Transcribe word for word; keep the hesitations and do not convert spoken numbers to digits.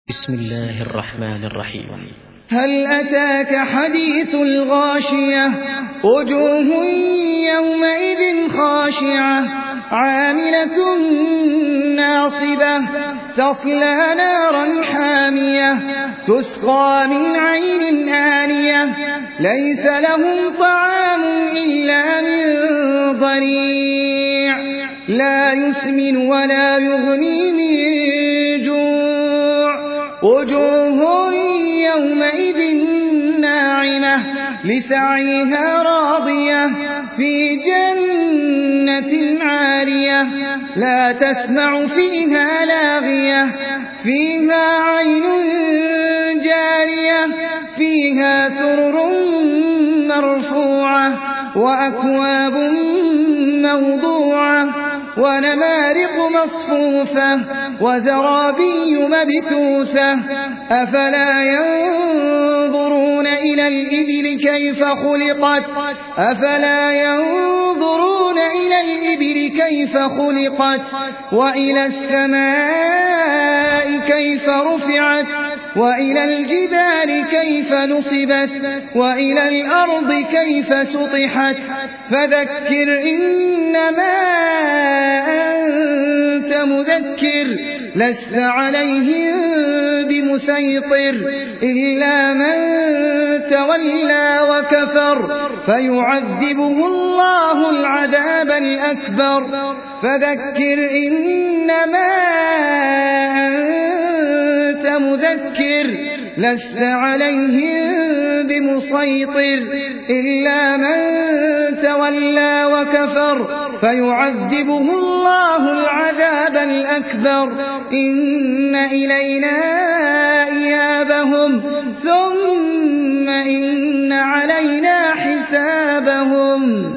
بسم الله الرحمن الرحيم. هل أتاك حديث الغاشية وجوه يومئذ خاشعة عاملة ناصبة تصلى نارا حامية تسقى من عين آنية ليس لهم طعام إلا من ضريع لا يسمن ولا يغني من جوع وجوه يومئذ ناعمة لسعيها راضية في جنة عالية لا تسمع فيها لاغية فيها عين جارية فيها سرر مرفوعة وأكواب موضوعة ونمارق مصفوفة وزرابي مبثوثة أفلا ينظرون إلى الإبل كيف خلقت أفلا ينظرون إلى الإبل كيف خلقت وإلى السماء كيف رفعت وإلى الجبال كيف نصبت وإلى الأرض كيف سطحت فذكر إنما أنت مذكر لست عليهم بمسيطر إلا من تولى وكفر فيعذبه الله العذاب الأكبر فذكر إنما أنت مذكر لست عليهم بمسيطر إلا من تولى وكفر فيعذبه الله العذاب الأكبر إن إلينا إيابهم ثم إن علينا حسابهم.